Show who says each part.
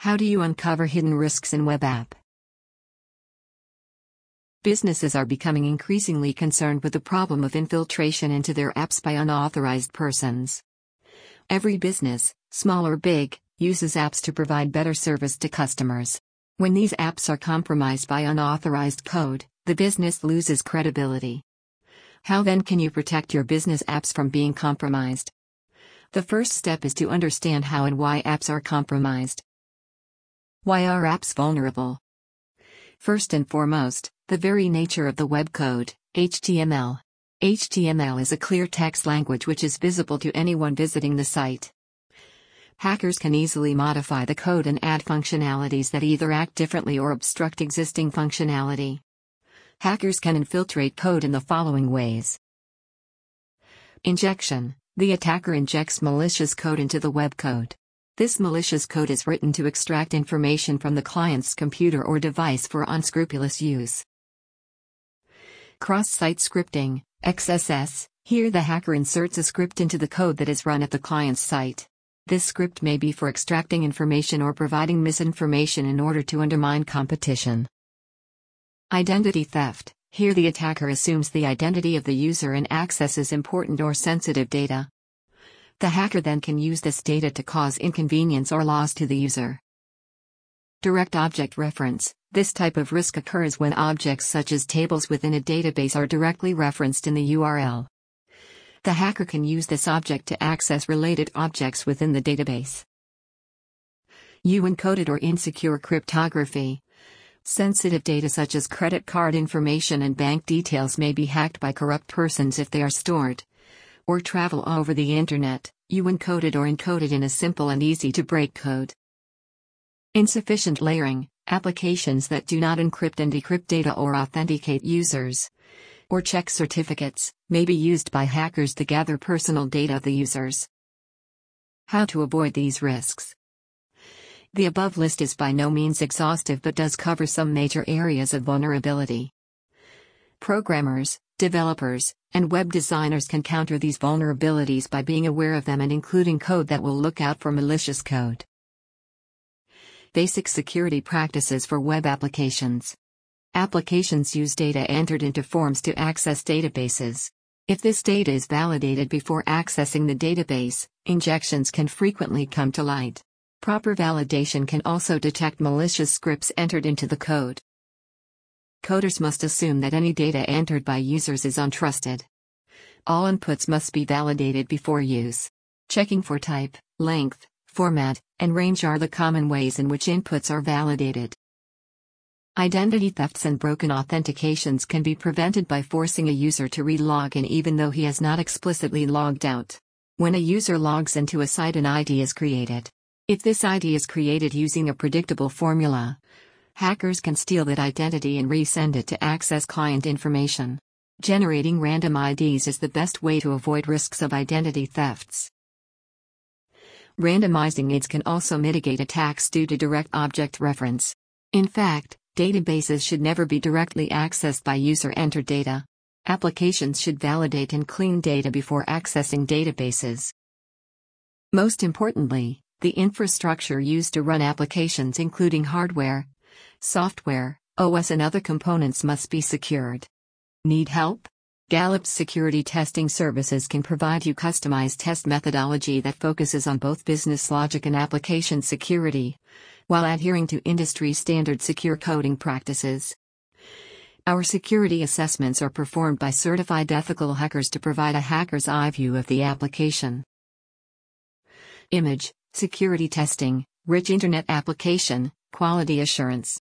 Speaker 1: How do you uncover hidden risks in web app? Businesses are becoming increasingly concerned with the problem of infiltration into their apps by unauthorized persons. Every business, small or big, uses apps to provide better service to customers. When these apps are compromised by unauthorized code, the business loses credibility. How then can you protect your business apps from being compromised? The first step is to understand how and why apps are compromised. Why are apps vulnerable? First and foremost, the very nature of the web code, HTML. HTML is a clear text language which is visible to anyone visiting the site. Hackers can easily modify the code and add functionalities that either act differently or obstruct existing functionality. Hackers can infiltrate code in the following ways. Injection. The attacker injects malicious code into the web code. This malicious code is written to extract information from the client's computer or device for unscrupulous use. Cross-site scripting, XSS. Here the hacker inserts a script into the code that is run at the client's site. This script may be for extracting information or providing misinformation in order to undermine competition. Identity theft. Here the attacker assumes the identity of the user and accesses important or sensitive data. The hacker then can use this data to cause inconvenience or loss to the user. Direct object reference. This type of risk occurs when objects such as tables within a database are directly referenced in the URL. The hacker can use this object to access related objects within the database. Unencoded or insecure cryptography. Sensitive data such as credit card information and bank details may be hacked by corrupt persons if they are stored or travel over the internet, unencoded or encoded in a simple and easy-to-break code. Insufficient layering. Applications that do not encrypt and decrypt data or authenticate users or check certificates may be used by hackers to gather personal data of the users. How to avoid these risks? The above list is by no means exhaustive but does cover some major areas of vulnerability. Programmers, developers, and web designers can counter these vulnerabilities by being aware of them and including code that will look out for malicious code. Basic security practices for web applications. Applications use data entered into forms to access databases. If this data is validated before accessing the database, injections can frequently come to light. Proper validation can also detect malicious scripts entered into the code. Coders must assume that any data entered by users is untrusted. All inputs must be validated before use. Checking for type, length, format, and range are the common ways in which inputs are validated. Identity thefts and broken authentications can be prevented by forcing a user to re-log in even though he has not explicitly logged out. When a user logs into a site, an ID is created. If this ID is created using a predictable formula, hackers can steal that identity and resend it to access client information. Generating random IDs is the best way to avoid risks of identity thefts. Randomizing IDs can also mitigate attacks due to direct object reference. In fact, databases should never be directly accessed by user-entered data. Applications should validate and clean data before accessing databases. Most importantly, the infrastructure used to run applications including hardware, software, OS and other components must be secured. Need help? Gallup's security testing services can provide you customized test methodology that focuses on both business logic and application security, while adhering to industry-standard secure coding practices. Our security assessments are performed by certified ethical hackers to provide a hacker's eye view of the application. Image, security testing, rich internet application, quality assurance.